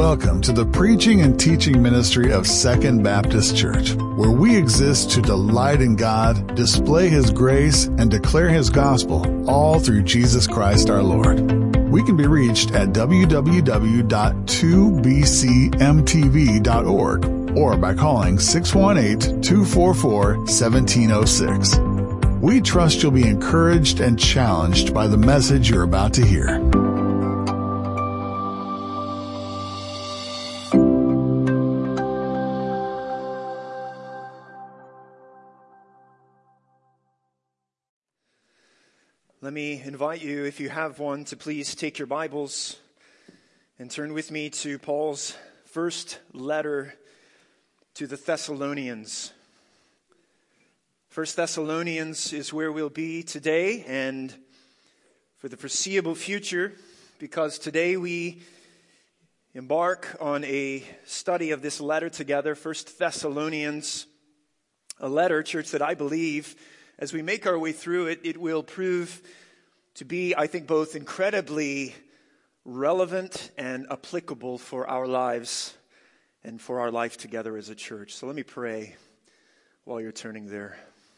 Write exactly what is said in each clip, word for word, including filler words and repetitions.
Welcome to the preaching and teaching ministry of Second Baptist Church, where we exist to delight in God, display His grace, and declare His gospel, all through Jesus Christ our Lord. We can be reached at w w w dot two b c m t v dot org or by calling six one eight, two four four, one seven zero six. We trust you'll be encouraged and challenged by the message you're about to hear. Let me invite you, if you have one, to please take your Bibles and turn with me to Paul's first letter to the Thessalonians. First Thessalonians is where we'll be today and for the foreseeable future, because today we embark on a study of this letter together, First Thessalonians, a letter, church, that I believe as we make our way through it, it will prove to be, I think, both incredibly relevant and applicable for our lives and for our life together as a church. So let me pray while you're turning there.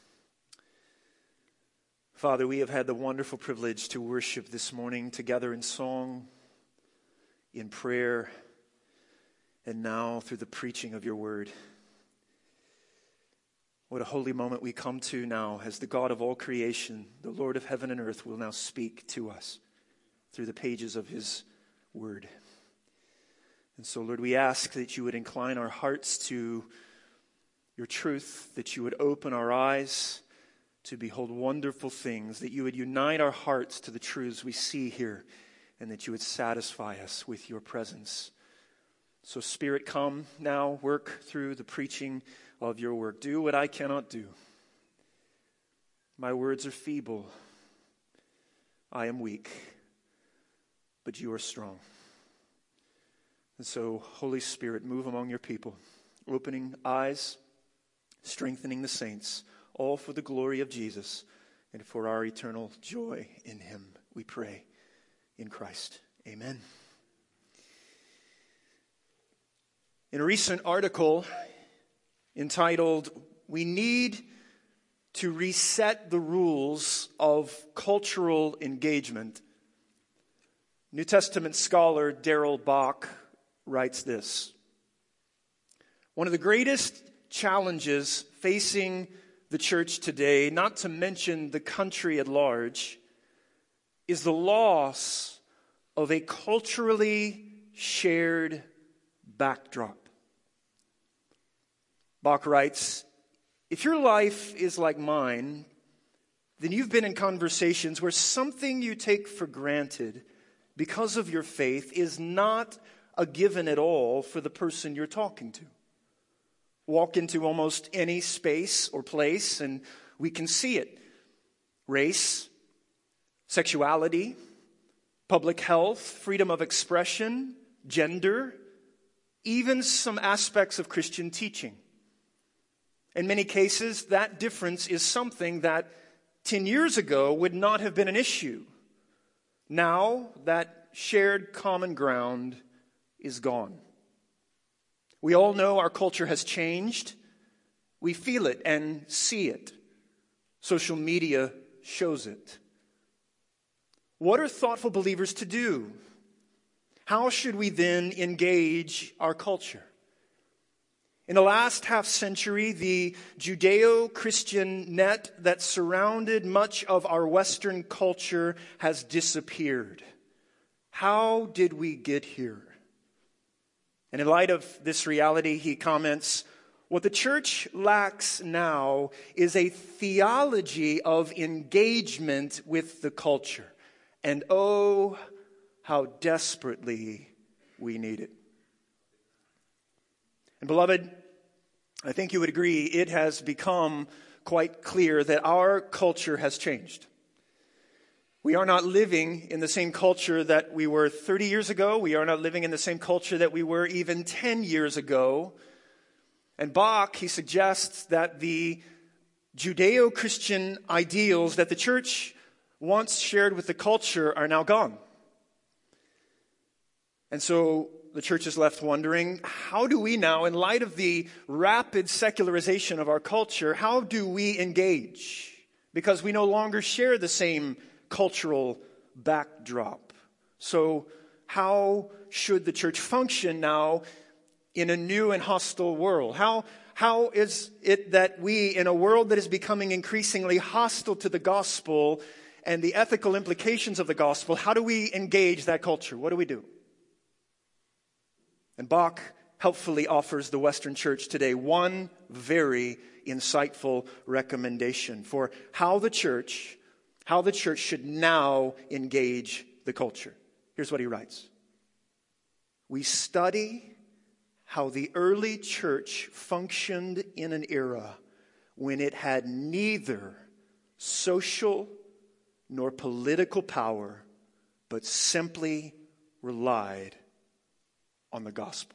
Father, we have had the wonderful privilege to worship this morning together in song, in prayer, and now through the preaching of your word. What a holy moment we come to now as the God of all creation, the Lord of heaven and earth, will now speak to us through the pages of his word. And so, Lord, we ask that you would incline our hearts to your truth, that you would open our eyes to behold wonderful things, that you would unite our hearts to the truths we see here, and that you would satisfy us with your presence. So, Spirit, come now, work through the preaching of your work. Do what I cannot do. My words are feeble. I am weak. But you are strong. And so, Holy Spirit, move among your people, opening eyes, strengthening the saints, all for the glory of Jesus and for our eternal joy in him, we pray in Christ. Amen. In a recent article entitled, "We Need to Reset the Rules of Cultural Engagement," New Testament scholar Darrell Bock writes this: "One of the greatest challenges facing the church today, not to mention the country at large, is the loss of a culturally shared backdrop." Bock writes, "If your life is like mine, then you've been in conversations where something you take for granted because of your faith is not a given at all for the person you're talking to. Walk into almost any space or place and we can see it. Race, sexuality, public health, freedom of expression, gender, even some aspects of Christian teaching. In many cases, that difference is something that ten years ago would not have been an issue. Now, that shared common ground is gone. We all know our culture has changed. We feel it and see it. Social media shows it. What are thoughtful believers to do? How should we then engage our culture? In the last half century, the Judeo-Christian net that surrounded much of our Western culture has disappeared. How did we get here? And in light of this reality, he comments, what the church lacks now is a theology of engagement with the culture. And oh, how desperately we need it. And beloved, I think you would agree it has become quite clear that our culture has changed. We are not living in the same culture that we were thirty years ago. We are not living in the same culture that we were even ten years ago. And Bock, he suggests that the Judeo-Christian ideals that the church once shared with the culture are now gone. And so the church is left wondering, how do we now, in light of the rapid secularization of our culture, how do we engage? Because we no longer share the same cultural backdrop. So how should the church function now in a new and hostile world? How, how is it that we, in a world that is becoming increasingly hostile to the gospel and the ethical implications of the gospel, how do we engage that culture? What do we do? And Bach helpfully offers the Western church today one very insightful recommendation for how the church, how the church should now engage the culture. Here's what he writes. We study how the early church functioned in an era when it had neither social nor political power, but simply relied on the gospel.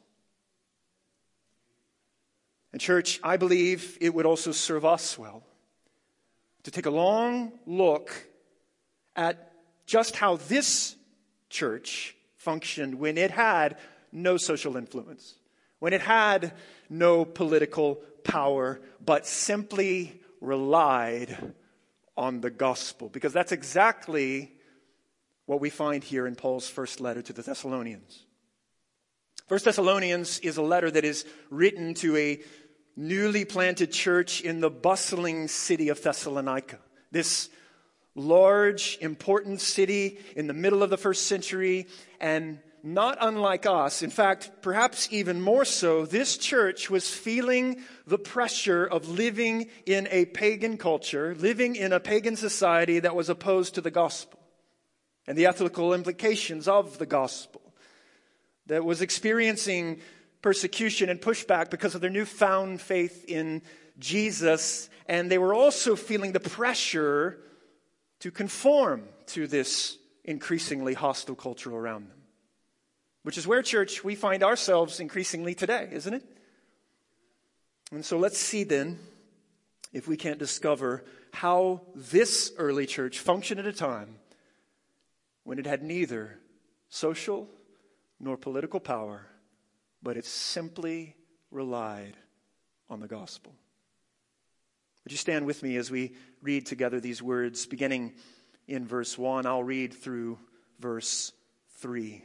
And church, I believe it would also serve us well to take a long look at just how this church functioned when it had no social influence, when it had no political power, but simply relied on the gospel. Because that's exactly what we find here in Paul's first letter to the Thessalonians. First Thessalonians is a letter that is written to a newly planted church in the bustling city of Thessalonica. This large, important city in the middle of the first century, and not unlike us, in fact, perhaps even more so, this church was feeling the pressure of living in a pagan culture, living in a pagan society that was opposed to the gospel and the ethical implications of the gospel, that was experiencing persecution and pushback because of their newfound faith in Jesus. And they were also feeling the pressure to conform to this increasingly hostile culture around them. Which is where, church, we find ourselves increasingly today, isn't it? And so let's see then if we can't discover how this early church functioned at a time when it had neither social nor political power, but it simply relied on the gospel. Would you stand with me as we read together these words, beginning in verse one? I'll read through verse three.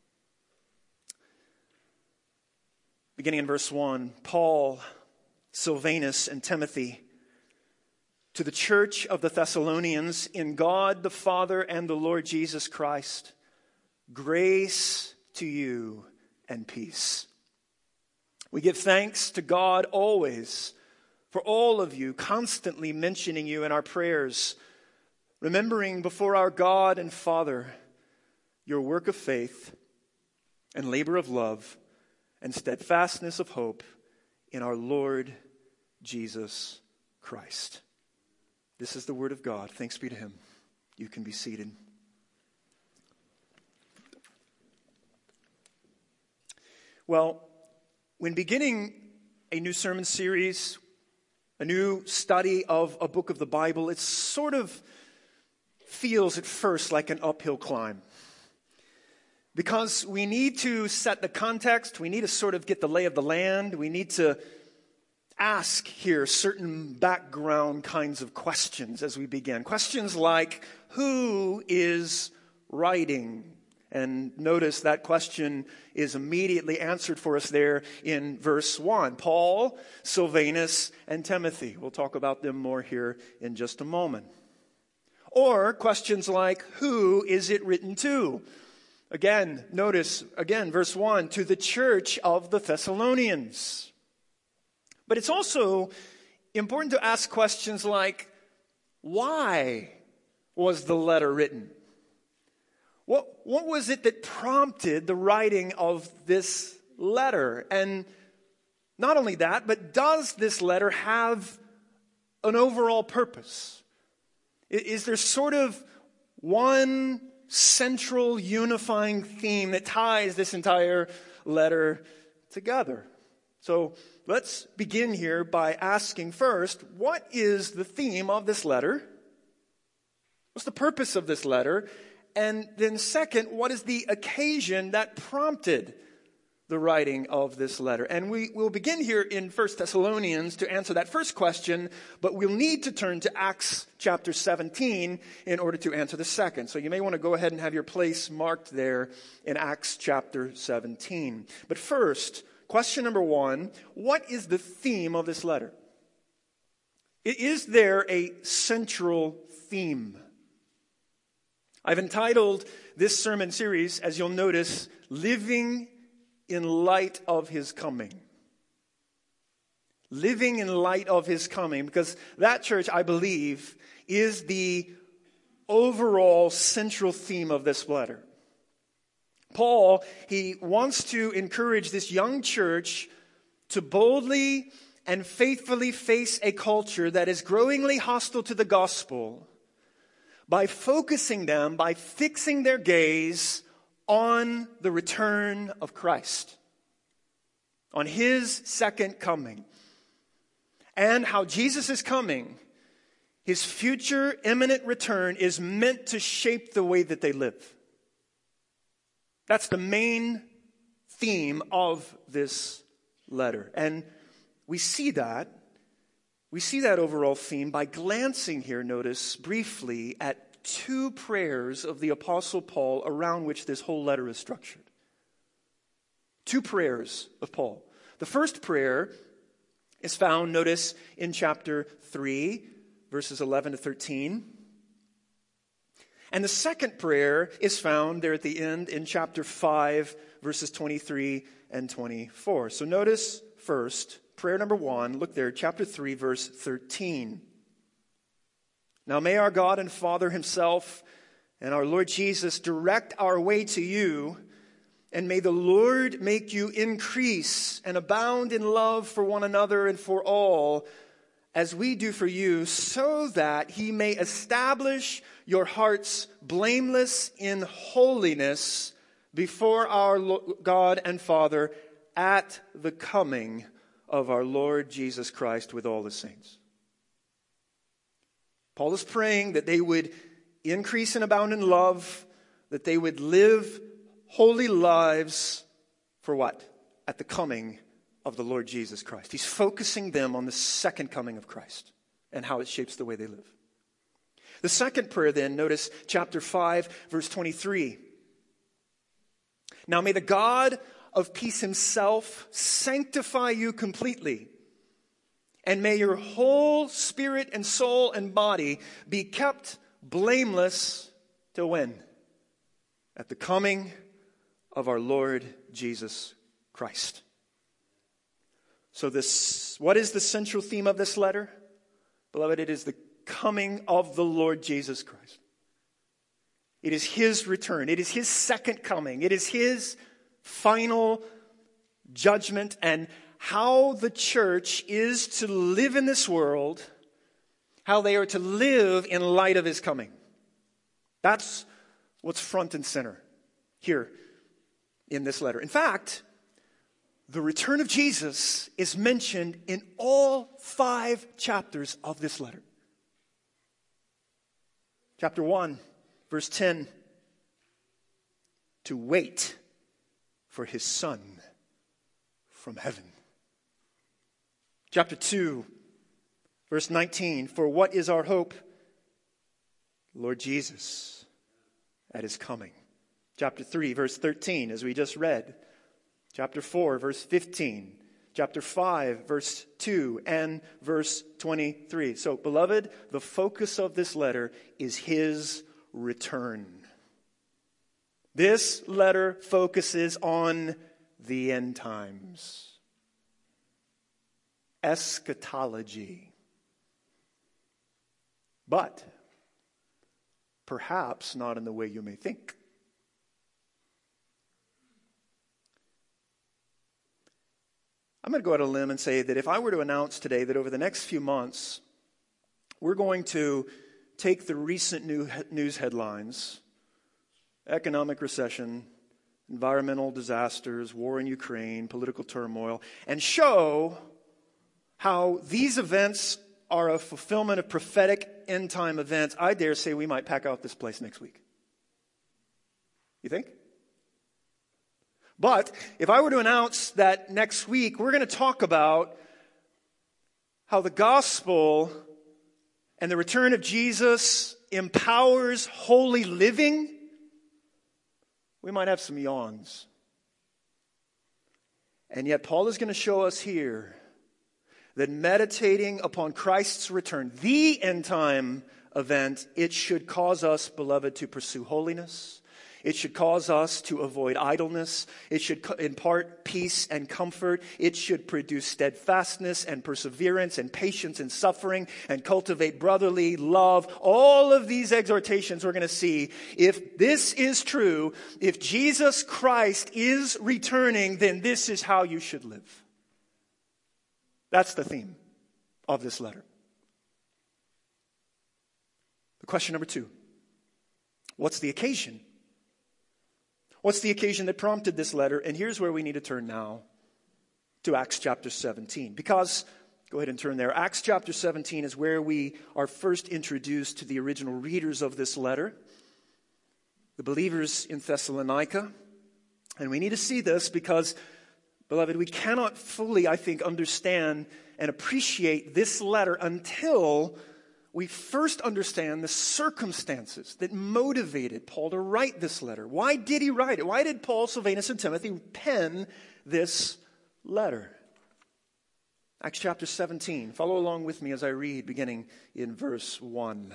Beginning in verse one, Paul, Silvanus, and Timothy, to the church of the Thessalonians, in God the Father and the Lord Jesus Christ, grace to you and peace. We give thanks to God always for all of you, constantly mentioning you in our prayers, remembering before our God and Father your work of faith and labor of love and steadfastness of hope in our Lord Jesus Christ. This is the word of God. Thanks be to him. You can be seated. Well, when beginning a new sermon series, a new study of a book of the Bible, it sort of feels at first like an uphill climb. Because we need to set the context, we need to sort of get the lay of the land, we need to ask here certain background kinds of questions as we begin. Questions like, who is writing? And notice that question is immediately answered for us there in verse one. Paul, Silvanus, and Timothy. We'll talk about them more here in just a moment. Or questions like, who is it written to? Again, notice, again, verse one, to the church of the Thessalonians. But it's also important to ask questions like, why was the letter written? What, what was it that prompted the writing of this letter? And not only that, but does this letter have an overall purpose? Is there sort of one central unifying theme that ties this entire letter together? So let's begin here by asking first, what is the theme of this letter? What's the purpose of this letter? And then second, what is the occasion that prompted the writing of this letter? And we will begin here in First Thessalonians to answer that first question, but we'll need to turn to Acts chapter seventeen in order to answer the second. So you may want to go ahead and have your place marked there in Acts chapter seventeen. But first, question number one, what is the theme of this letter? Is there a central theme? I've entitled this sermon series, as you'll notice, Living in Light of His Coming. Living in light of His coming, because that, church, I believe, is the overall central theme of this letter. Paul, he wants to encourage this young church to boldly and faithfully face a culture that is growingly hostile to the gospel by focusing them, by fixing their gaze on the return of Christ, on His second coming, and how Jesus is coming, His future imminent return is meant to shape the way that they live. That's the main theme of this letter. And we see that, we see that overall theme by glancing here, notice, briefly at two prayers of the Apostle Paul around which this whole letter is structured. Two prayers of Paul. The first prayer is found, notice, in chapter three, verses eleven to thirteen. And the second prayer is found there at the end in chapter five, verses twenty-three and twenty-four. So notice first, prayer number one, look there, chapter three, verse thirteen. Now may our God and Father Himself and our Lord Jesus direct our way to you, and may the Lord make you increase and abound in love for one another and for all, as we do for you, so that He may establish your hearts blameless in holiness before our God and Father at the coming of our Lord Jesus Christ with all the saints. Paul is praying that they would increase and abound in love, that they would live holy lives for what? At the coming of the Lord Jesus Christ. He's focusing them on the second coming of Christ and how it shapes the way they live. The second prayer then, notice chapter five, verse twenty-three. Now may the God of peace Himself sanctify you completely, and may your whole spirit and soul and body be kept blameless till when? At the coming of our Lord Jesus Christ. So this, what is the central theme of this letter? Beloved, it is the coming of the Lord Jesus Christ. It is His return. It is His second coming. It is His final judgment and how the church is to live in this world, how they are to live in light of His coming. That's what's front and center here in this letter. In fact, the return of Jesus is mentioned in all five chapters of this letter. Chapter one, verse ten, to wait for His Son from heaven. Chapter two, verse nineteen, for what is our hope? Lord Jesus at His coming. Chapter three, verse thirteen, as we just read. Chapter four, verse fifteen. Chapter five, verse two, and verse twenty-three. So, beloved, the focus of this letter is His return. This letter focuses on the end times. Eschatology. But perhaps not in the way you may think. I'm going to go out on a limb and say that if I were to announce today that over the next few months, we're going to take the recent new news headlines, economic recession, environmental disasters, war in Ukraine, political turmoil, and show how these events are a fulfillment of prophetic end-time events, I dare say we might pack out this place next week. You think? But if I were to announce that next week we're going to talk about how the gospel and the return of Jesus empowers holy living, we might have some yawns. And yet Paul is going to show us here that meditating upon Christ's return, the end time event, it should cause us, beloved, to pursue holiness. It should cause us to avoid idleness. It should impart peace and comfort. It should produce steadfastness and perseverance and patience and suffering and cultivate brotherly love. All of these exhortations we're going to see. If this is true, if Jesus Christ is returning, then this is how you should live. That's the theme of this letter. The question number two. What's the occasion? What's the occasion that prompted this letter? And here's where we need to turn now to Acts chapter seventeen. Because, go ahead and turn there. Acts chapter seventeen is where we are first introduced to the original readers of this letter, the believers in Thessalonica. And we need to see this because, beloved, we cannot fully, I think, understand and appreciate this letter until we first understand the circumstances that motivated Paul to write this letter. Why did he write it? Why did Paul, Silvanus, and Timothy pen this letter? Acts chapter seventeen. Follow along with me as I read, beginning in verse one.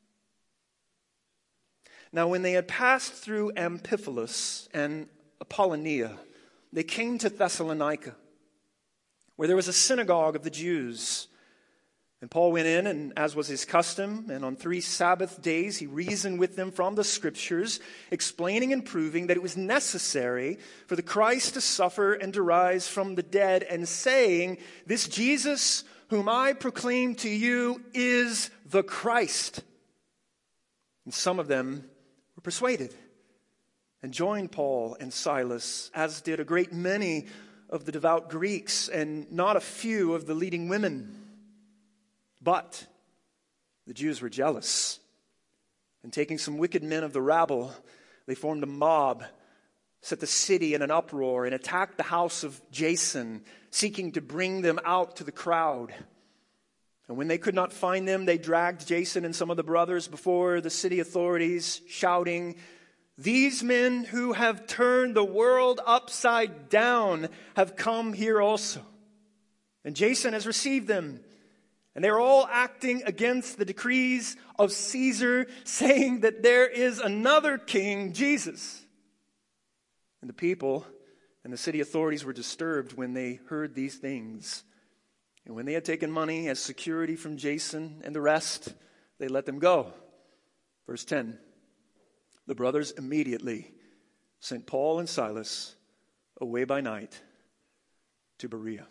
Now, when they had passed through Amphipolis and Apollonia, they came to Thessalonica, where there was a synagogue of the Jews. And Paul went in, and as was his custom, and on three Sabbath days he reasoned with them from the Scriptures, explaining and proving that it was necessary for the Christ to suffer and to rise from the dead, and saying, "This Jesus whom I proclaim to you is the Christ." And some of them were persuaded and joined Paul and Silas, as did a great many of the devout Greeks and not a few of the leading women. But the Jews were jealous, and taking some wicked men of the rabble, they formed a mob, set the city in an uproar, and attacked the house of Jason, seeking to bring them out to the crowd. And when they could not find them, they dragged Jason and some of the brothers before the city authorities, shouting, "These men who have turned the world upside down have come here also. And Jason has received them. And they're all acting against the decrees of Caesar, saying that there is another king, Jesus." And the people and the city authorities were disturbed when they heard these things. And when they had taken money as security from Jason and the rest, they let them go. Verse ten. The brothers immediately sent Paul and Silas away by night to Berea.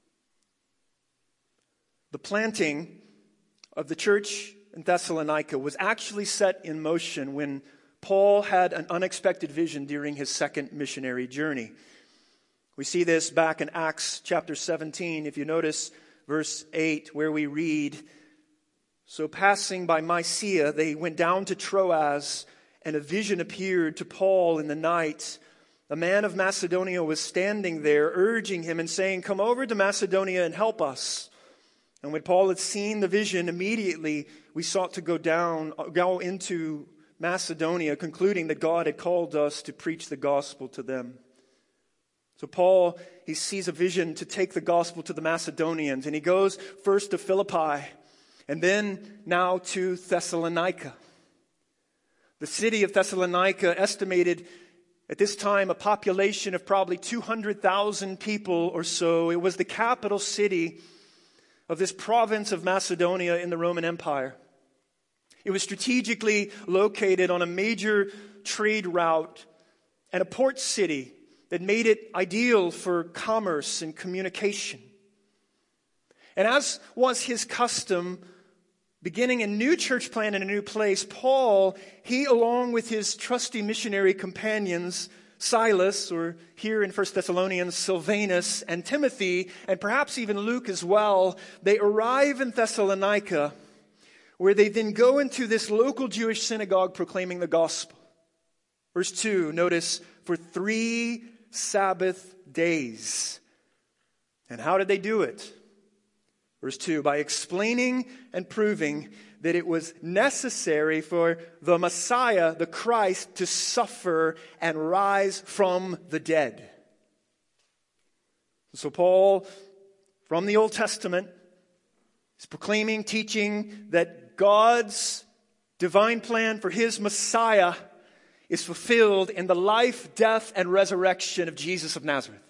The planting of the church in Thessalonica was actually set in motion when Paul had an unexpected vision during his second missionary journey. We see this back in Acts chapter seventeen. If you notice verse eight, where we read, "So passing by Mysia, they went down to Troas, and a vision appeared to Paul in the night. A man of Macedonia was standing there, urging him and saying, 'Come over to Macedonia and help us.' And when Paul had seen the vision, immediately we sought to go down, go into Macedonia, concluding that God had called us to preach the gospel to them." So Paul, he sees a vision to take the gospel to the Macedonians, and he goes first to Philippi, and then now to Thessalonica. The city of Thessalonica estimated at this time a population of probably two hundred thousand people or so. It was the capital city of this province of Macedonia in the Roman Empire. It was strategically located on a major trade route and a port city that made it ideal for commerce and communication. And as was his custom, beginning a new church plant in a new place, Paul, he along with his trusty missionary companions, Silas, or here in First Thessalonians, Silvanus, and Timothy, and perhaps even Luke as well, they arrive in Thessalonica, where they then go into this local Jewish synagogue proclaiming the gospel. Verse two, notice, for three Sabbath days. And how did they do it? Verse two, by explaining and proving that it was necessary for the Messiah, the Christ, to suffer and rise from the dead. So Paul, from the Old Testament, is proclaiming, teaching that God's divine plan for his Messiah is fulfilled in the life, death, and resurrection of Jesus of Nazareth.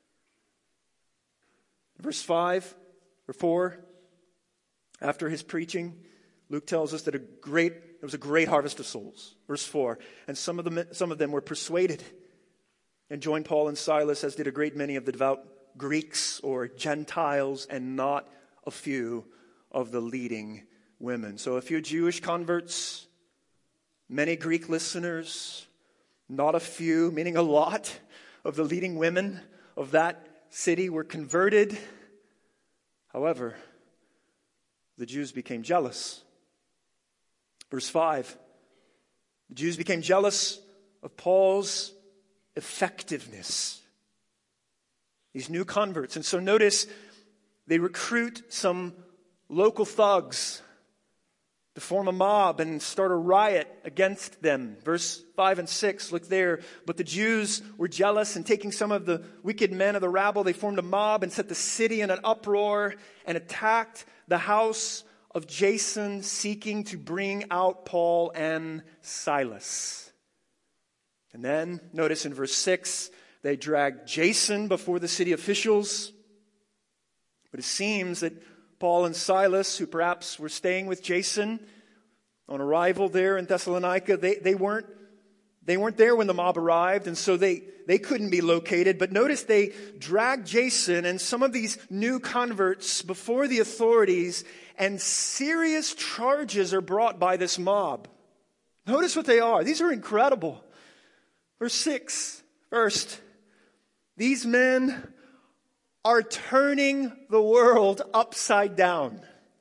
Verse five or four, after his preaching, Luke tells us that a great there was a great harvest of souls. Verse four, and some of them some of them were persuaded and joined Paul and Silas, as did a great many of the devout Greeks or Gentiles, and not a few of the leading women. So a few Jewish converts, many Greek listeners, not a few, meaning a lot, of the leading women of that city were converted. However, the Jews became jealous. Verse five, the Jews became jealous of Paul's effectiveness. These new converts. And so notice, they recruit some local thugs to form a mob and start a riot against them. Verse five and six, look there. But the Jews were jealous, and taking some of the wicked men of the rabble, they formed a mob and set the city in an uproar and attacked the house of Jason, seeking to bring out Paul and Silas. And then, notice in verse six, they dragged Jason before the city officials. But it seems that Paul and Silas, who perhaps were staying with Jason on arrival there in Thessalonica, they, they weren't they weren't there when the mob arrived, and so they, they couldn't be located. But notice they dragged Jason and some of these new converts before the authorities, and serious charges are brought by this mob. Notice what they are. These are incredible. Verse six, first, these men are turning the world upside down.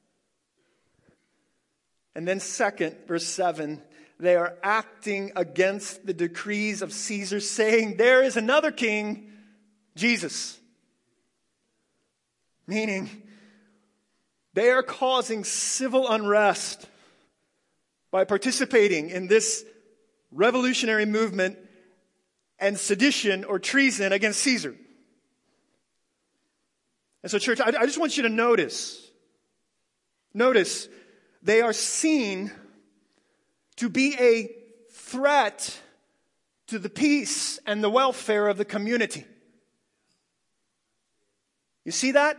And then second, verse seven, they are acting against the decrees of Caesar, saying there is another king, Jesus. Meaning, they are causing civil unrest by participating in this revolutionary movement and sedition or treason against Caesar. And so, church, I, I just want you to notice, notice, they are seen to be a threat to the peace and the welfare of the community. You see that?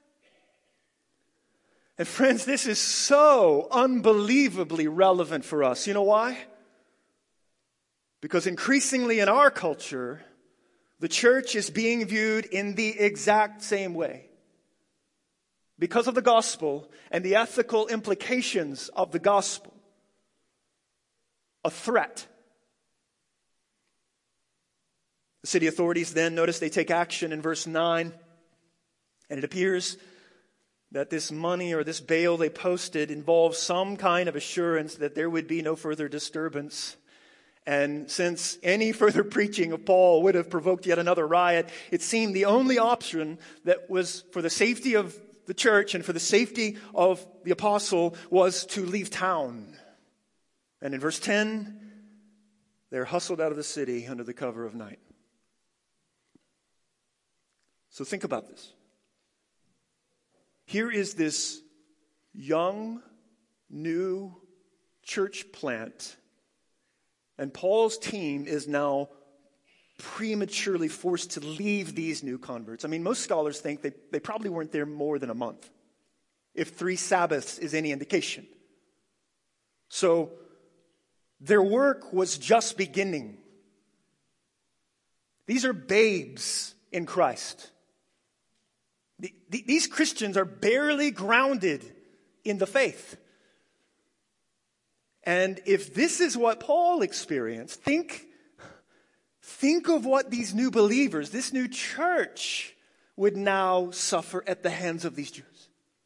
And friends, this is so unbelievably relevant for us. You know why? Because increasingly in our culture, the church is being viewed in the exact same way. Because of the gospel and the ethical implications of the gospel. A threat. The city authorities then, notice they take action in verse nine. And it appears that this money or this bail they posted involves some kind of assurance that there would be no further disturbance. And since any further preaching of Paul would have provoked yet another riot, it seemed the only option that was for the safety of the church and for the safety of the apostle was to leave town. And in verse ten, they're hustled out of the city under the cover of night. So think about this. Here is this young, new church plant, and Paul's team is now prematurely forced to leave these new converts. I mean, most scholars think they, they probably weren't there more than a month, if three Sabbaths is any indication. So, their work was just beginning. These are babes in Christ. The, the, these Christians are barely grounded in the faith. And if this is what Paul experienced, think, think of what these new believers, this new church, would now suffer at the hands of these Jews.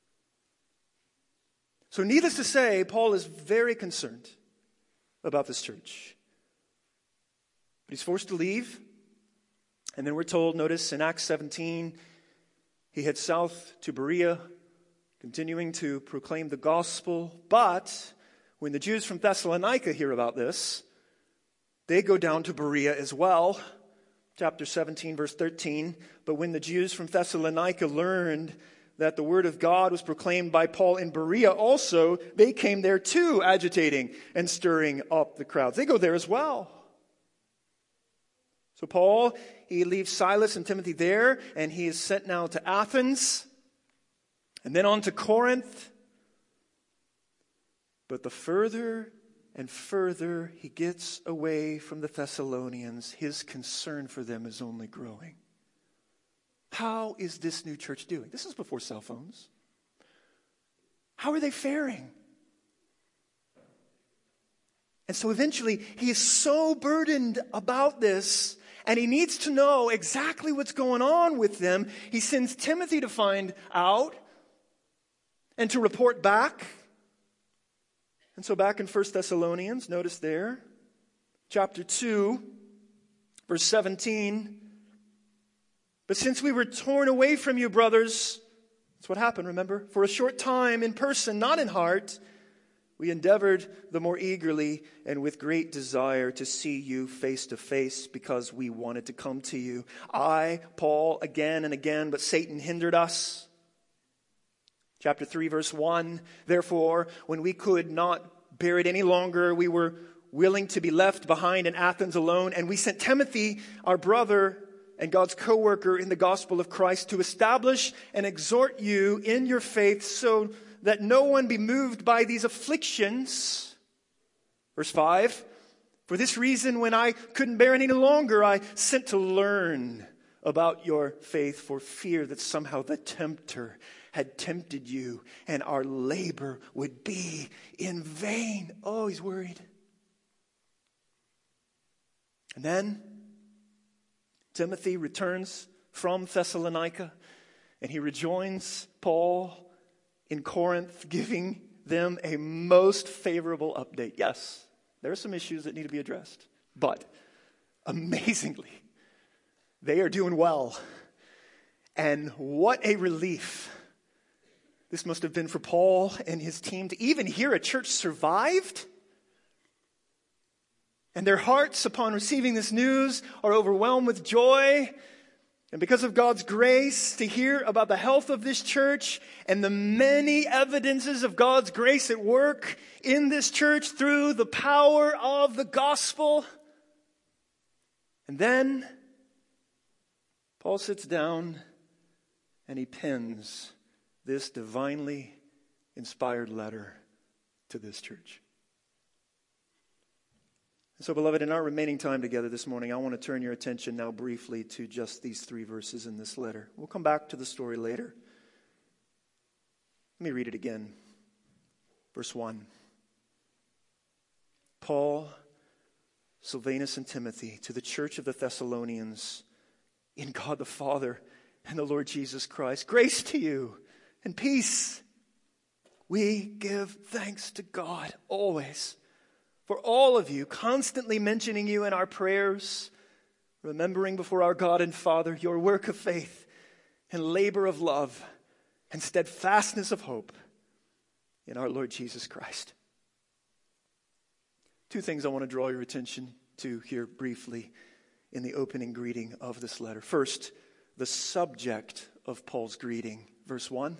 So needless to say, Paul is very concerned about this church. But he's forced to leave. And then we're told, notice in Acts seventeen, he heads south to Berea, continuing to proclaim the gospel. But when the Jews from Thessalonica hear about this, they go down to Berea as well. Chapter seventeen, verse thirteen. But when the Jews from Thessalonica learned that the word of God was proclaimed by Paul in Berea also, they came there too, agitating and stirring up the crowds. They go there as well. So Paul, he leaves Silas and Timothy there, and he is sent now to Athens, and then on to Corinth. But the further and further he gets away from the Thessalonians, his concern for them is only growing. How is this new church doing? This is before cell phones. How are they faring? And so eventually he is so burdened about this, and he needs to know exactly what's going on with them. He sends Timothy to find out and to report back. And so back in First Thessalonians, notice there, chapter two, verse seventeen. But since we were torn away from you, brothers, that's what happened, remember? For a short time in person, not in heart, we endeavored the more eagerly and with great desire to see you face to face because we wanted to come to you. I, Paul, again and again, but Satan hindered us. Chapter three, verse one, therefore, when we could not bear it any longer, we were willing to be left behind in Athens alone, and we sent Timothy, our brother and God's co-worker in the gospel of Christ, to establish and exhort you in your faith so that no one be moved by these afflictions. Verse five, for this reason, when I couldn't bear any longer, I sent to learn about your faith for fear that somehow the tempter had tempted you and our labor would be in vain. Oh, he's worried. And then Timothy returns from Thessalonica and he rejoins Paul in Corinth, giving them a most favorable update. Yes, there are some issues that need to be addressed, but amazingly, they are doing well. And what a relief this must have been for Paul and his team to even hear a church survived. And their hearts, upon receiving this news, are overwhelmed with joy. And because of God's grace, to hear about the health of this church and the many evidences of God's grace at work in this church through the power of the gospel. And then Paul sits down and he pens this divinely inspired letter to this church. So, beloved, in our remaining time together this morning, I want to turn your attention now briefly to just these three verses in this letter. We'll come back to the story later. Let me read it again. Verse one. Paul, Silvanus, and Timothy, to the church of the Thessalonians, in God the Father and the Lord Jesus Christ, grace to you and peace. We give thanks to God always for all of you, constantly mentioning you in our prayers, remembering before our God and Father your work of faith and labor of love and steadfastness of hope in our Lord Jesus Christ. Two things I want to draw your attention to here briefly in the opening greeting of this letter. First, the subject of Paul's greeting, verse one.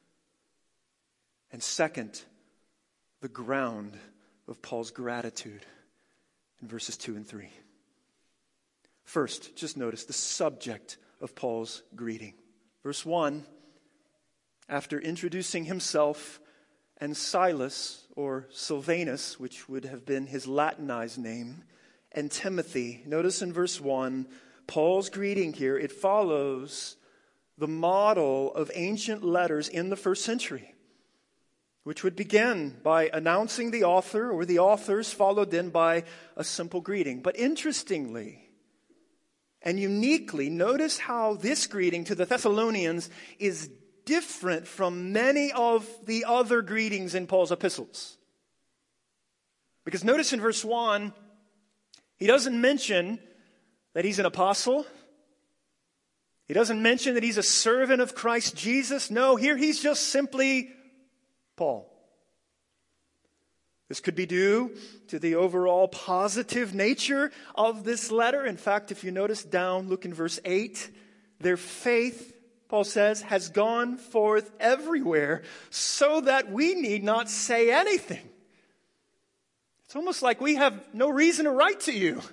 And second, the ground of Paul's gratitude in verses two and three. First, just notice the subject of Paul's greeting. Verse one, after introducing himself and Silas, or Silvanus, which would have been his Latinized name, and Timothy, notice in verse one, Paul's greeting here, it follows the model of ancient letters in the first century, which would begin by announcing the author or the authors, followed then by a simple greeting. But interestingly and uniquely, notice how this greeting to the Thessalonians is different from many of the other greetings in Paul's epistles. Because notice in verse one, he doesn't mention that he's an apostle. He doesn't mention that he's a servant of Christ Jesus. No, here he's just simply Paul. This could be due to the overall positive nature of this letter. In fact, if you notice down, look in verse eight, their faith, Paul says, has gone forth everywhere so that we need not say anything. It's almost like we have no reason to write to you.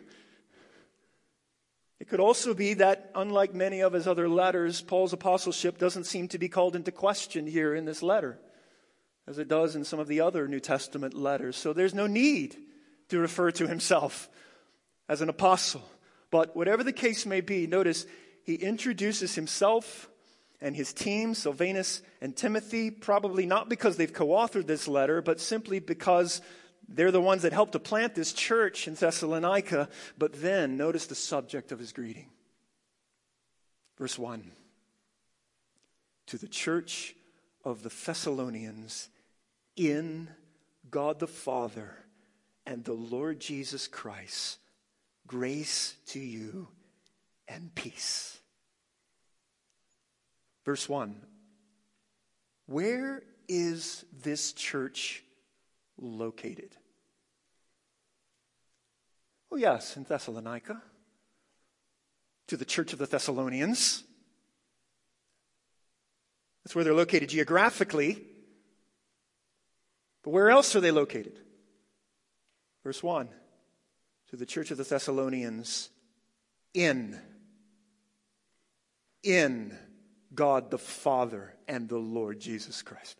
It could also be that, unlike many of his other letters, Paul's apostleship doesn't seem to be called into question here in this letter, as it does in some of the other New Testament letters. So there's no need to refer to himself as an apostle. But whatever the case may be, notice he introduces himself and his team, Silvanus and Timothy, probably not because they've co-authored this letter, but simply because they're the ones that helped to plant this church in Thessalonica. But then, notice the subject of his greeting. Verse one. To the church of the Thessalonians in God the Father and the Lord Jesus Christ, grace to you and peace. Verse one. Where is this church located? Oh yes, in Thessalonica. To the church of the Thessalonians. That's where they're located geographically. But where else are they located? Verse one. To the church of the Thessalonians in. In God the Father and the Lord Jesus Christ.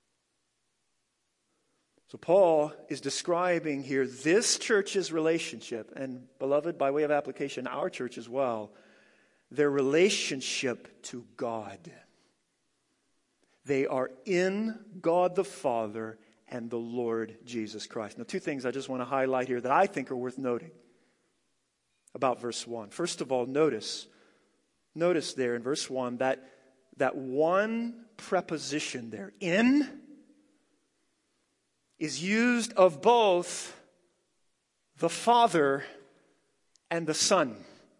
So Paul is describing here this church's relationship, and beloved, by way of application, our church as well, their relationship to God. They are in God the Father and the Lord Jesus Christ. Now, two things I just want to highlight here that I think are worth noting about verse one. First of all, notice, notice there in verse one that, that one preposition there, in, is used of both the Father and the Son,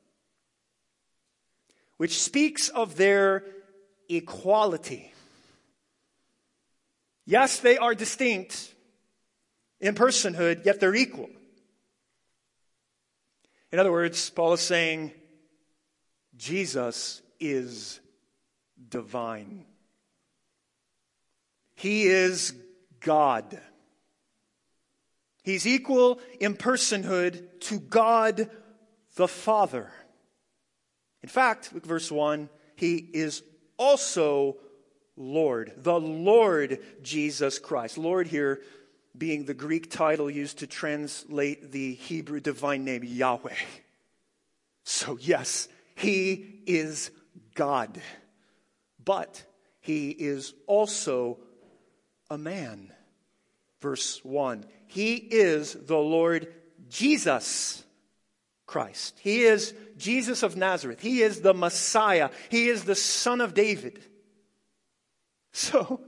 which speaks of their equality. Yes, they are distinct in personhood, yet they're equal. In other words, Paul is saying Jesus is divine. He is God. He's equal in personhood to God the Father. In fact, look at verse one. He is also Lord, the Lord Jesus Christ. Lord here being the Greek title used to translate the Hebrew divine name Yahweh. So yes, he is God, but he is also a man. Verse one, he is the Lord Jesus Christ. He is Jesus of Nazareth. He is the Messiah. He is the Son of David. So,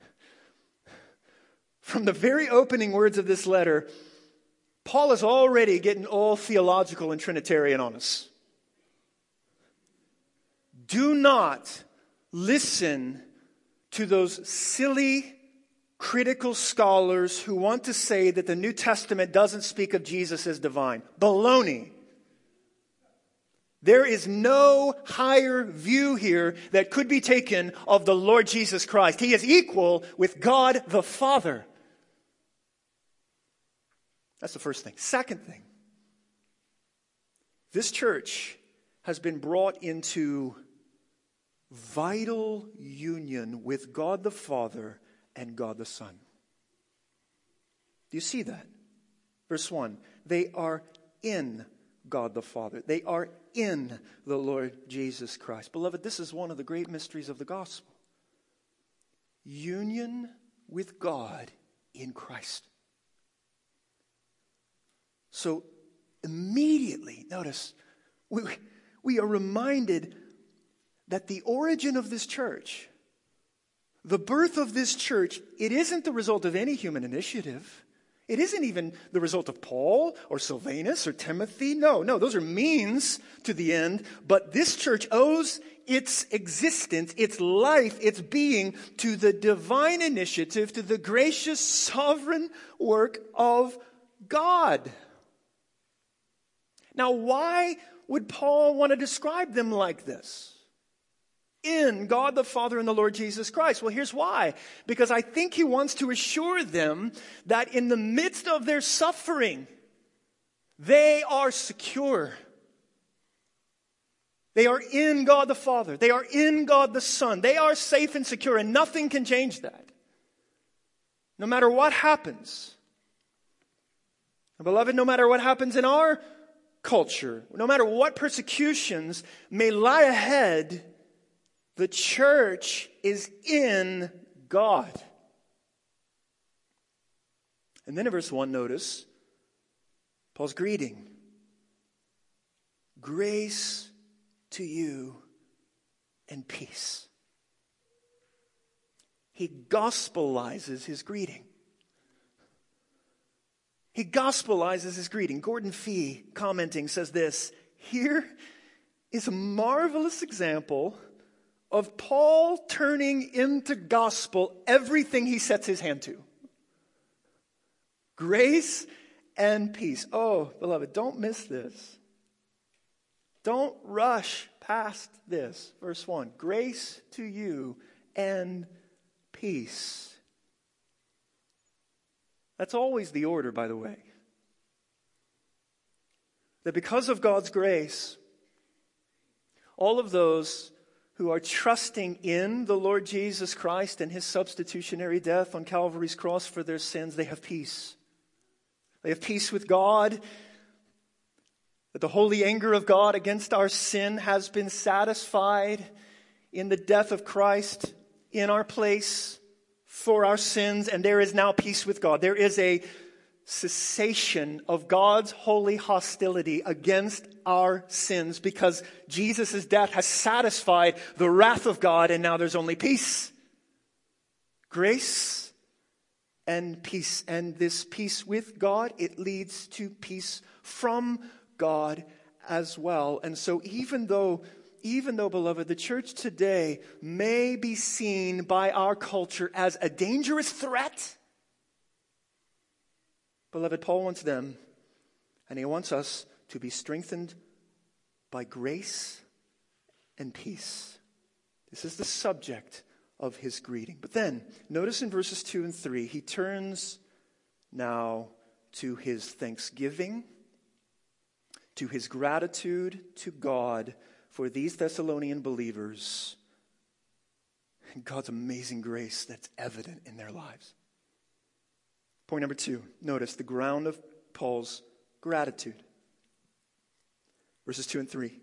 from the very opening words of this letter, Paul is already getting all theological and Trinitarian on us. Do not listen to those silly, critical scholars who want to say that the New Testament doesn't speak of Jesus as divine. Baloney. There is no higher view here that could be taken of the Lord Jesus Christ. He is equal with God the Father. That's the first thing. Second thing. This church has been brought into vital union with God the Father and God the Son. Do you see that? Verse one, they are in God the Father. They are in the Lord Jesus Christ. Beloved, this is one of the great mysteries of the gospel. Union with God in Christ. So immediately, notice, we, we are reminded that the origin of this church, the birth of this church, it isn't the result of any human initiative. It isn't even the result of Paul or Silvanus or Timothy. No, no, those are means to the end. But this church owes its existence, its life, its being to the divine initiative, to the gracious, sovereign work of God. Now, why would Paul want to describe them like this? In God the Father and the Lord Jesus Christ. Well, here's why. Because I think he wants to assure them that in the midst of their suffering, they are secure. They are in God the Father. They are in God the Son. They are safe and secure, and nothing can change that. No matter what happens. And beloved, no matter what happens in our culture, no matter what persecutions may lie ahead, the church is in God. And then in verse one, notice Paul's greeting. Grace to you and peace. He gospelizes his greeting. He gospelizes his greeting. Gordon Fee, commenting, says this: here is a marvelous example of Paul turning into gospel everything he sets his hand to. Grace and peace. Oh, beloved, don't miss this. Don't rush past this. Verse one, grace to you and peace. That's always the order, by the way. That because of God's grace, all of those who are trusting in the Lord Jesus Christ and his substitutionary death on Calvary's cross for their sins, they have peace. They have peace with God. That the holy anger of God against our sin has been satisfied in the death of Christ in our place for our sins, and there is now peace with God. There is a cessation of God's holy hostility against our sins because Jesus' death has satisfied the wrath of God, and now there's only peace. Grace and peace. And this peace with God, it leads to peace from God as well. And so even though, even though, beloved, the church today may be seen by our culture as a dangerous threat, beloved, Paul wants them, and he wants us to be strengthened by grace and peace. This is the subject of his greeting. But then, notice in verses two and three, he turns now to his thanksgiving, to his gratitude to God for these Thessalonian believers and God's amazing grace that's evident in their lives. Point number two, notice the ground of Paul's gratitude. Verses two and three.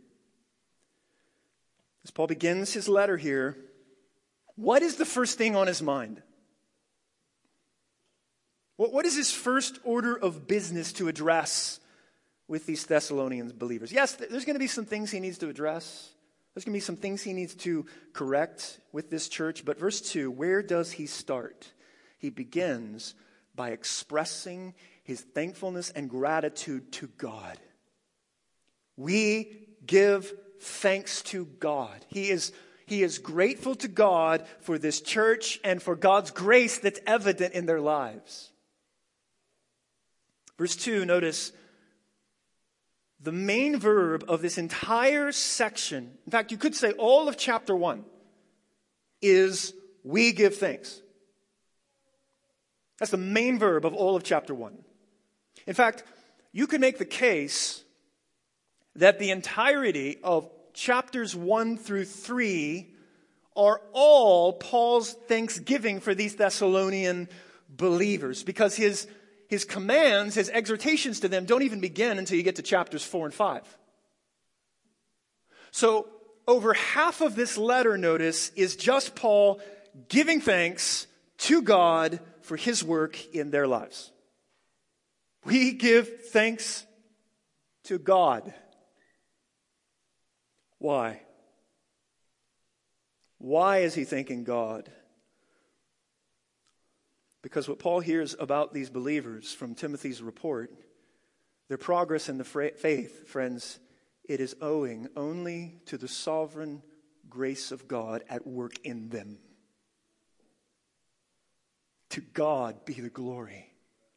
As Paul begins his letter here, what is the first thing on his mind? What, what is his first order of business to address with these Thessalonian believers? Yes, there's going to be some things he needs to address. There's going to be some things he needs to correct with this church. But verse two, where does he start? He begins by expressing his thankfulness and gratitude to God. We give thanks to God. He is, he is grateful to God for this church and for God's grace that's evident in their lives. Verse two, notice the main verb of this entire section, in fact, you could say all of chapter one, is we give thanks. That's the main verb of all of chapter one. In fact, you could make the case that the entirety of chapters one through three are all Paul's thanksgiving for these Thessalonian believers, because his, his commands, his exhortations to them don't even begin until you get to chapters four and five. So over half of this letter, notice, is just Paul giving thanks to God for his work in their lives. We give thanks to God. Why? Why is he thanking God? Because what Paul hears about these believers from Timothy's report, their progress in the faith, friends, it is owing only to the sovereign grace of God at work in them. To God be the glory.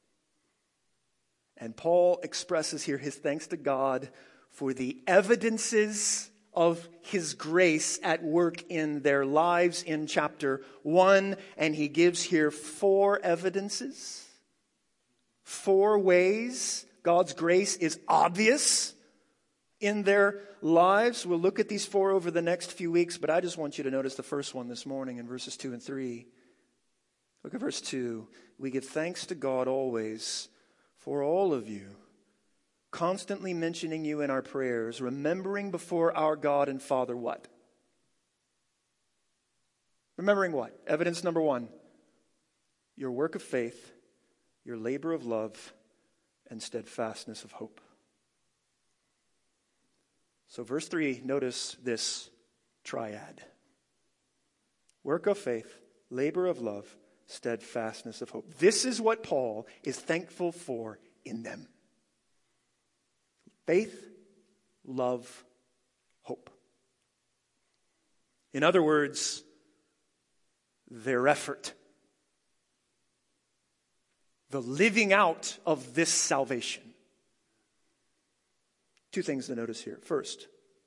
And Paul expresses here his thanks to God for the evidences of his grace at work in their lives in chapter one. And he gives here four evidences, four ways God's grace is obvious in their lives. We'll look at these four over the next few weeks, but I just want you to notice the first one this morning in verses two and three. Look at verse two. We give thanks to God always for all of you, constantly mentioning you in our prayers, remembering before our God and Father what? Remembering what? Evidence number one. Your work of faith, your labor of love, and steadfastness of hope. So verse three, notice this triad. Work of faith, labor of love, steadfastness of hope. This is what Paul is thankful for in them. Faith, love, hope. In other words, their effort. The living out of this salvation. Two things to notice here. First,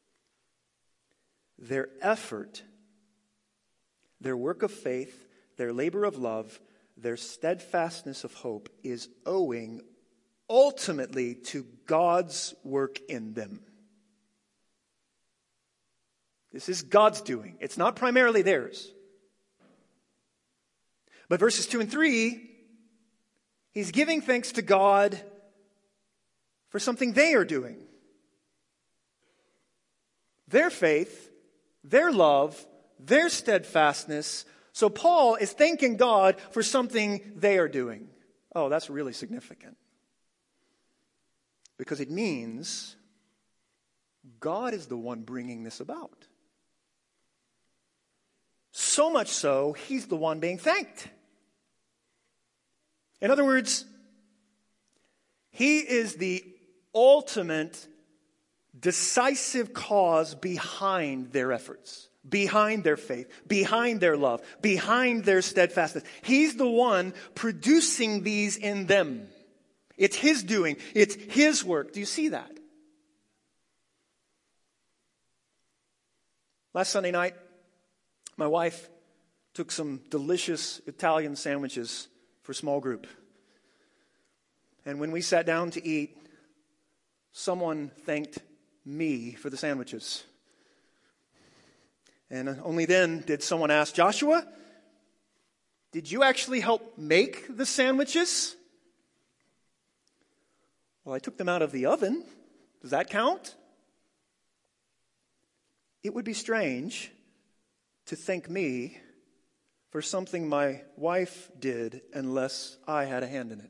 their effort, their work of faith, their labor of love, their steadfastness of hope is owing ultimately to God's work in them. This is God's doing. It's not primarily theirs. But verses two and three, he's giving thanks to God for something they are doing. Their faith, their love, their steadfastness. So Paul is thanking God for something they are doing. Oh, that's really significant. Because it means God is the one bringing this about. So much so, he's the one being thanked. In other words, he is the ultimate decisive cause behind their efforts, behind their faith, behind their love, behind their steadfastness. He's the one producing these in them. It's his doing. It's his work. Do you see that? Last Sunday night, my wife took some delicious Italian sandwiches for a small group. And when we sat down to eat, someone thanked me for the sandwiches. And only then did someone ask, Joshua, did you actually help make the sandwiches? Well, I took them out of the oven. Does that count? It would be strange to thank me for something my wife did unless I had a hand in it.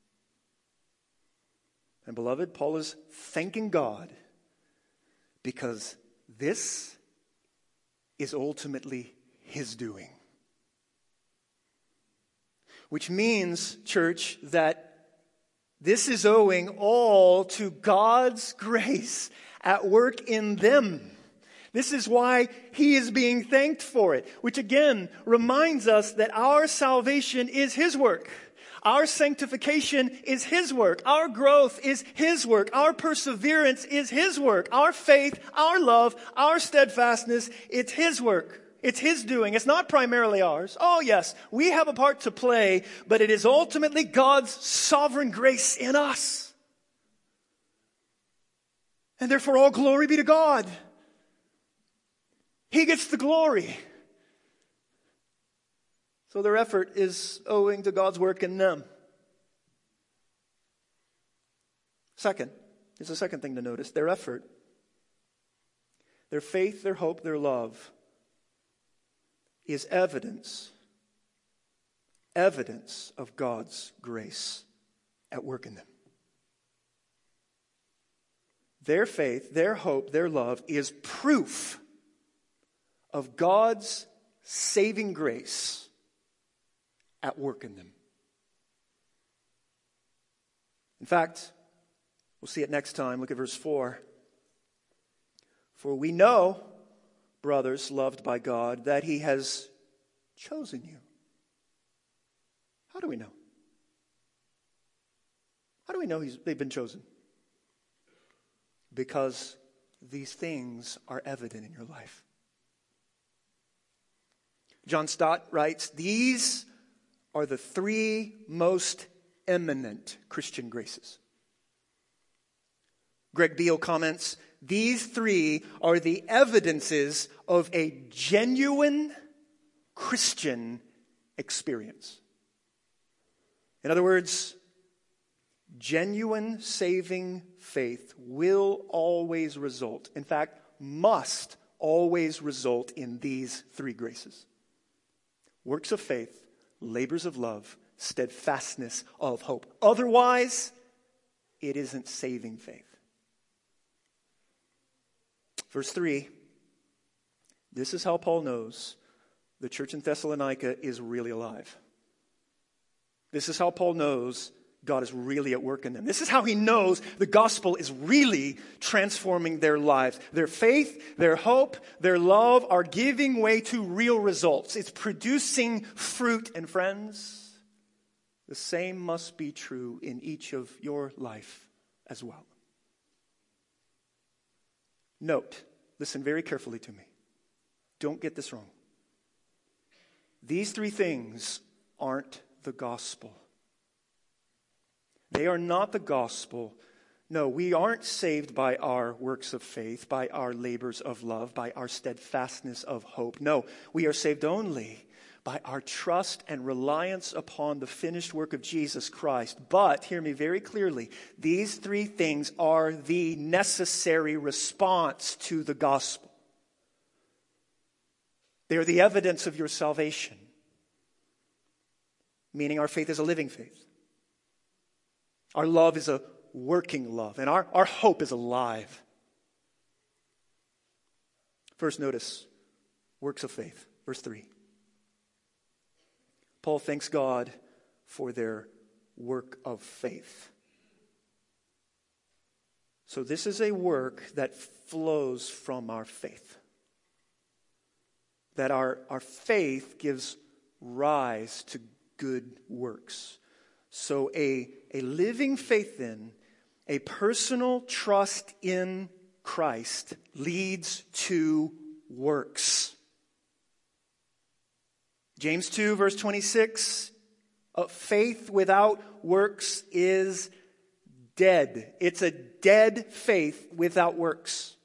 And beloved, Paul is thanking God because this is ultimately his doing. Which means, church, that this is owing all to God's grace at work in them. This is why he is being thanked for it, which again reminds us that our salvation is his work. Our sanctification is his work. Our growth is his work. Our perseverance is his work. Our faith, our love, our steadfastness, it's his work. It's his doing. It's not primarily ours. Oh yes, we have a part to play, but it is ultimately God's sovereign grace in us. And therefore all glory be to God. He gets the glory. So their effort is owing to God's work in them. Second, there's a second thing to notice. Their effort, their faith, their hope, their love is evidence, evidence of God's grace at work in them. Their faith, their hope, their love is proof of God's saving grace at work in them. In fact, we'll see it next time. Look at verse four. For we know, brothers loved by God, that he has chosen you. How do we know? How do we know he's, they've been chosen? Because these things are evident in your life. John Stott writes, these are the three most eminent Christian graces. Greg Beale comments, these three are the evidences of a genuine Christian experience. In other words, genuine saving faith will always result, in fact, must always result in these three graces. Works of faith, labors of love, steadfastness of hope. Otherwise, it isn't saving faith. Verse three, this is how Paul knows the church in Thessalonica is really alive. This is how Paul knows God is really at work in them. This is how he knows the gospel is really transforming their lives. Their faith, their hope, their love are giving way to real results. It's producing fruit. And friends, the same must be true in each of your life as well. Note, listen very carefully to me. Don't get this wrong. These three things aren't the gospel. They are not the gospel. No, we aren't saved by our works of faith, by our labors of love, by our steadfastness of hope. No, we are saved only by our trust and reliance upon the finished work of Jesus Christ. But, hear me very clearly, these three things are the necessary response to the gospel. They are the evidence of your salvation, meaning our faith is a living faith. Our love is a working love, and our, our hope is alive. First, notice works of faith. Verse three. Paul thanks God for their work of faith. So this is a work that flows from our faith. That our, our faith gives rise to good works. So a, a living faith then, a personal trust in Christ leads to works. James two verse twenty-six, uh, faith without works is dead. It's a dead faith without works.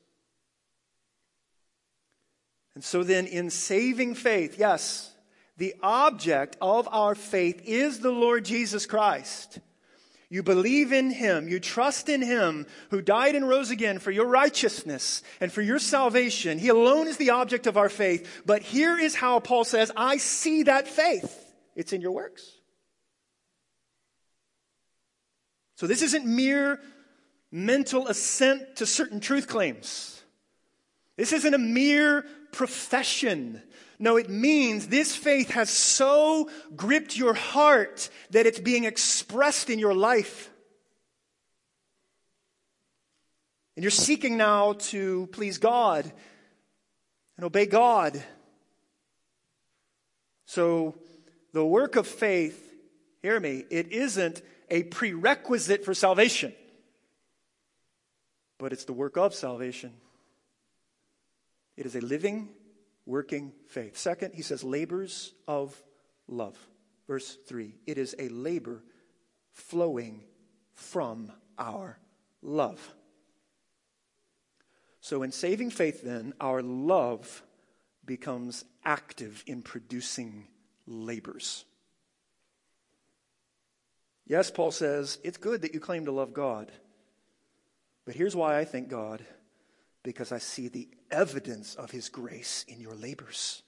And so then in saving faith, yes, the object of our faith is the Lord Jesus Christ. You believe in Him. You trust in Him who died and rose again for your righteousness and for your salvation. He alone is the object of our faith. But here is how Paul says, I see that faith. It's in your works. So this isn't mere mental assent to certain truth claims. This isn't a mere profession. No, it means this faith has so gripped your heart that it's being expressed in your life. And you're seeking now to please God and obey God. So the work of faith, hear me, it isn't a prerequisite for salvation, but it's the work of salvation. It is a living, working faith. Second, he says labors of love. Verse three, it is a labor flowing from our love. So in saving faith then, our love becomes active in producing labors. Yes, Paul says, it's good that you claim to love God. But here's why I thank God. Because I see the evidence of His grace in your labors.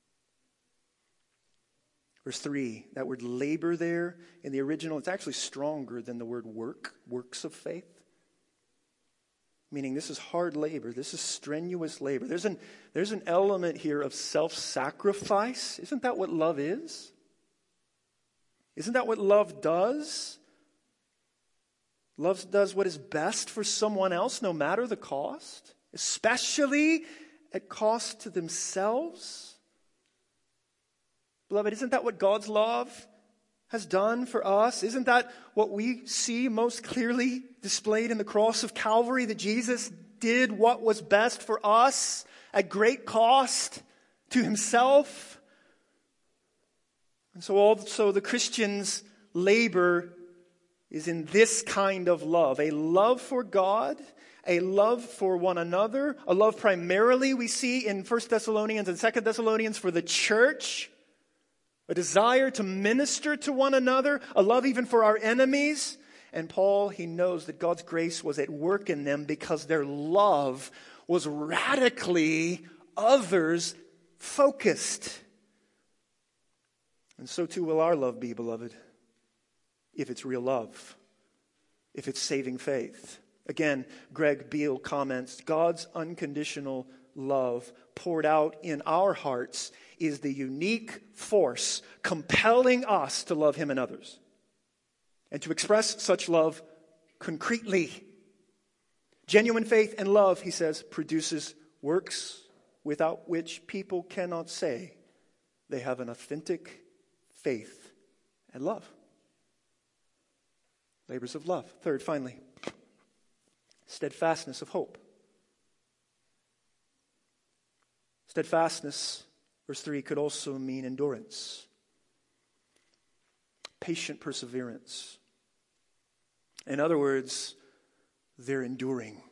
Verse three, that word labor there in the original, it's actually stronger than the word work, works of faith. Meaning this is hard labor, this is strenuous labor. There's an, there's an element here of self-sacrifice. Isn't that what love is? Isn't that what love does? Love does what is best for someone else, no matter the cost, especially at cost to themselves. Beloved, isn't that what God's love has done for us? Isn't that what we see most clearly displayed in the cross of Calvary, that Jesus did what was best for us at great cost to himself? And so also the Christian's labor is in this kind of love, a love for God, a love for one another, a love primarily we see in First Thessalonians and Second Thessalonians for the church, a desire to minister to one another, a love even for our enemies. And Paul, he knows that God's grace was at work in them because their love was radically others focused. And so too will our love be, beloved, if it's real love, if it's saving faith. Again, Greg Beale comments, God's unconditional love poured out in our hearts is the unique force compelling us to love him and others, and to express such love concretely. Genuine faith and love, he says, produces works without which people cannot say they have an authentic faith and love. Labors of love. Third, finally, steadfastness of hope. Steadfastness, verse three, could also mean endurance, patient perseverance. In other words, they're enduring.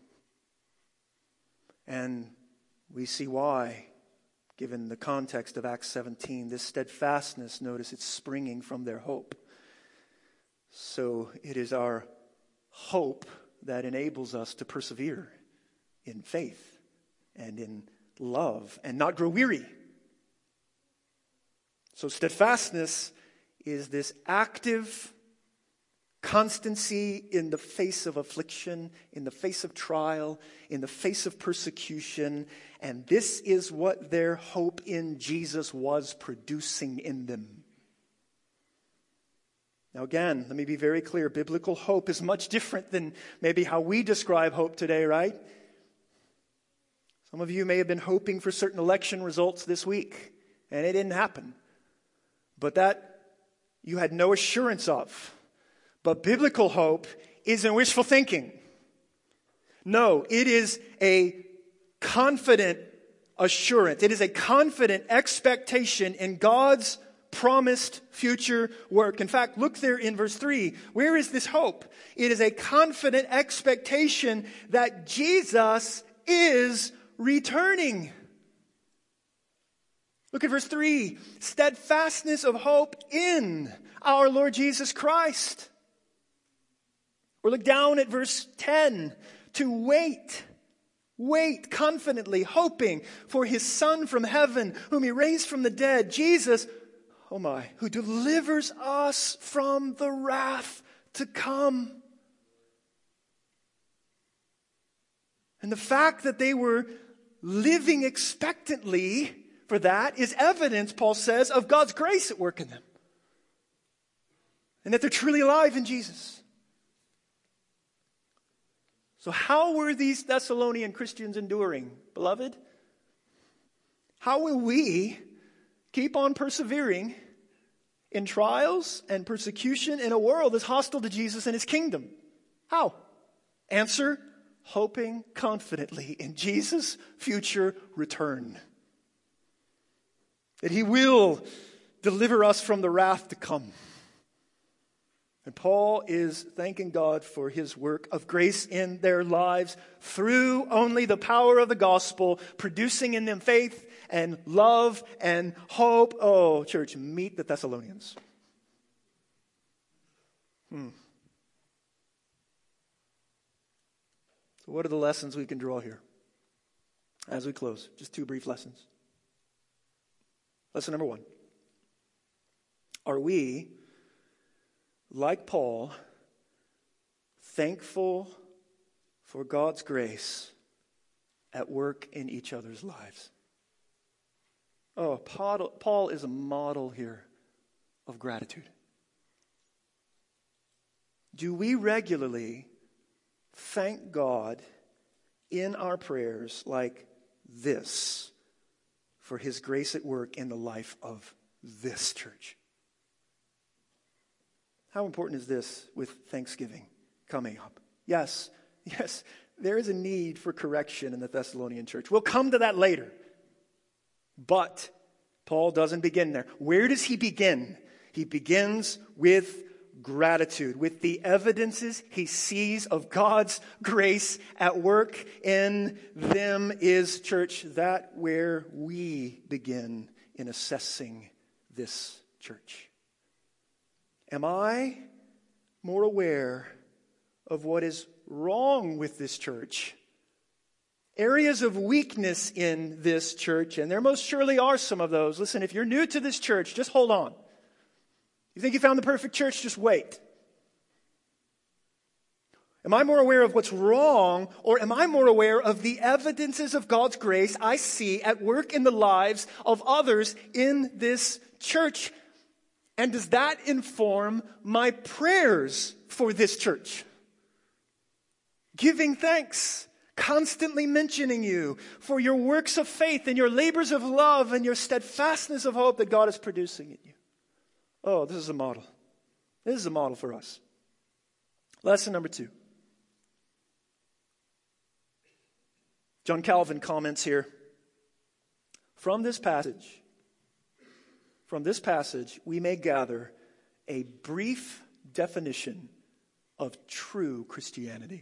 And we see why, given the context of Acts seventeen. This steadfastness, notice, it's springing from their hope. So it is our hope that enables us to persevere in faith and in love and not grow weary. So steadfastness is this active constancy in the face of affliction, in the face of trial, in the face of persecution. And this is what their hope in Jesus was producing in them. Now again, let me be very clear. Biblical hope is much different than maybe how we describe hope today, right? Some of you may have been hoping for certain election results this week, and it didn't happen. But that you had no assurance of. But biblical hope isn't wishful thinking. No, it is a confident assurance. It is a confident expectation in God's promised future work. In fact, look there in verse three. Where is this hope? It is a confident expectation that Jesus is returning. Look at verse three. Steadfastness of hope in our Lord Jesus Christ. Or look down at verse ten. To wait. Wait confidently, hoping for his Son from heaven, whom he raised from the dead, Jesus, oh my, who delivers us from the wrath to come. And the fact that they were living expectantly for that is evidence, Paul says, of God's grace at work in them. And that they're truly alive in Jesus. So how were these Thessalonian Christians enduring, beloved? How will we keep on persevering in trials and persecution in a world that's hostile to Jesus and his kingdom? How? Answer, hoping confidently in Jesus' future return. That he will deliver us from the wrath to come. And Paul is thanking God for his work of grace in their lives through only the power of the gospel, producing in them faith and love and hope. Oh, church, meet the Thessalonians. Hmm. So what are the lessons we can draw here as we close? Just two brief lessons. Lesson number one. Are we, like Paul, thankful for God's grace at work in each other's lives? Oh, Paul is a model here of gratitude. Do we regularly thank God in our prayers like this for his grace at work in the life of this church. How important is this with Thanksgiving coming up? Yes, yes, there is a need for correction in the Thessalonian church. We'll come to that later. But Paul doesn't begin there. Where does he begin? He begins with gratitude, with the evidences he sees of God's grace at work in them. Is, church, that where we begin in assessing this church? Am I more aware of what is wrong with this church? Areas of weakness in this church, and there most surely are some of those. Listen, if you're new to this church, just hold on. You think you found the perfect church? Just wait. Am I more aware of what's wrong, or am I more aware of the evidences of God's grace I see at work in the lives of others in this church? And does that inform my prayers for this church? Giving thanks, constantly mentioning you for your works of faith and your labors of love and your steadfastness of hope that God is producing in you. Oh, this is a model. This is a model for us. Lesson number two. John Calvin comments here. From this passage, from this passage, we may gather a brief definition of true Christianity.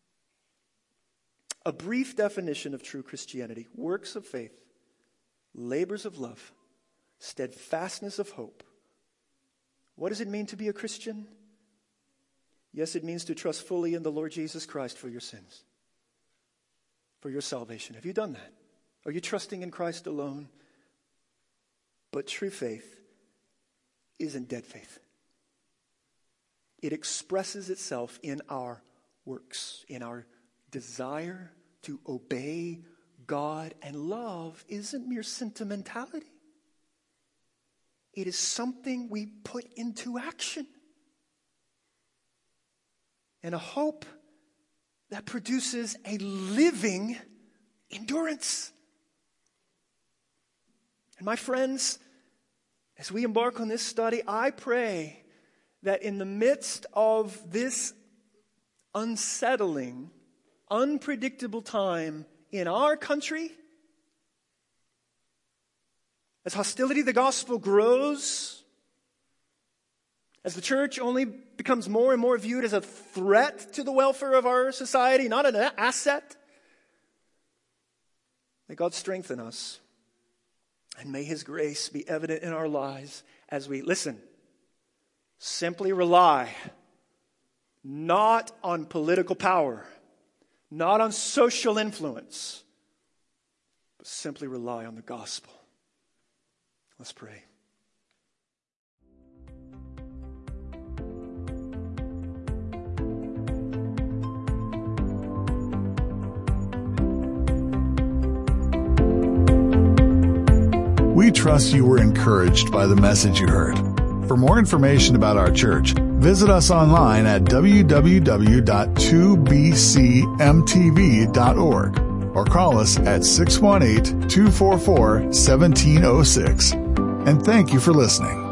A brief definition of true Christianity. Works of faith, labors of love, steadfastness of hope. What does it mean to be a Christian? Yes, it means to trust fully in the Lord Jesus Christ for your sins, for your salvation. Have you done that? Are you trusting in Christ alone? But true faith isn't dead faith. It expresses itself in our works, in our desire to obey God, and love isn't mere sentimentality. It is something we put into action. And a hope that produces a living endurance. And my friends, as we embark on this study, I pray that in the midst of this unsettling, unpredictable time in our country, as hostility to the gospel grows, as the church only becomes more and more viewed as a threat to the welfare of our society, not an asset, may God strengthen us, and may his grace be evident in our lives as we, listen, simply rely not on political power, not on social influence, but simply rely on the gospel. Let's pray. We trust you were encouraged by the message you heard. For more information about our church, visit us online at w w w dot two b c m t v dot org or call us at six one eight, two four four, one seven zero six. And thank you for listening.